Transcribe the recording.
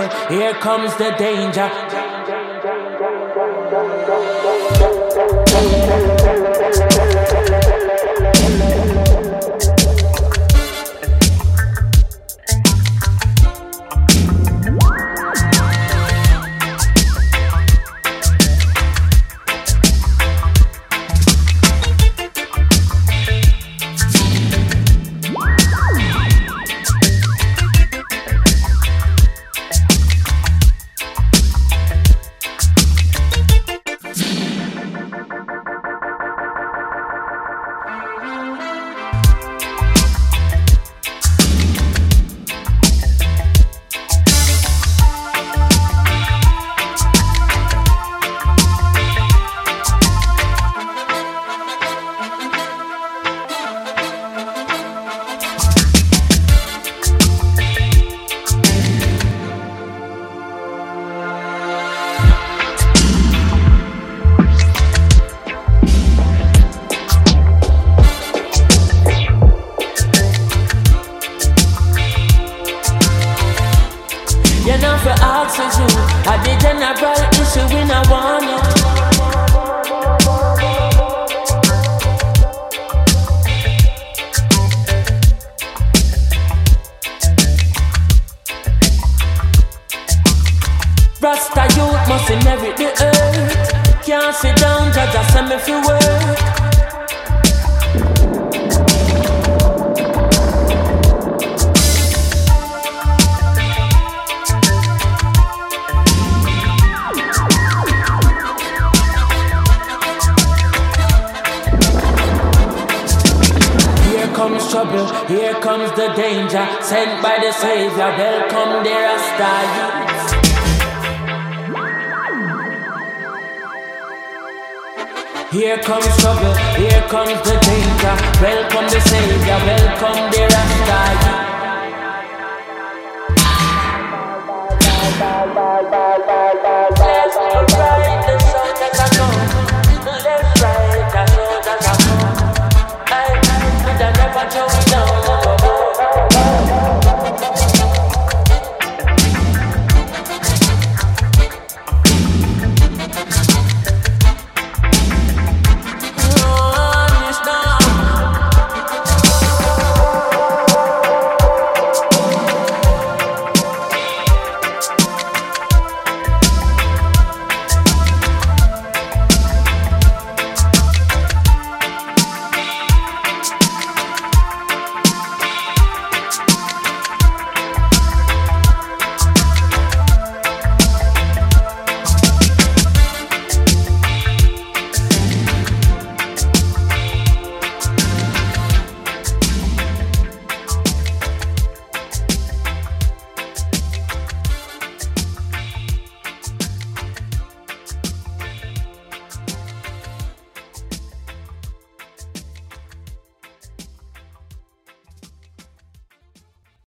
here comes the danger. You know for oxygen, I the general issue when I want it. Rasta youth must inherit the earth. Can't sit down, just send me for work. Comes trouble, here comes the danger, sent by the Savior, welcome the Rasta youths. Here comes trouble, here comes the danger, welcome the Savior, welcome the Rasta youths.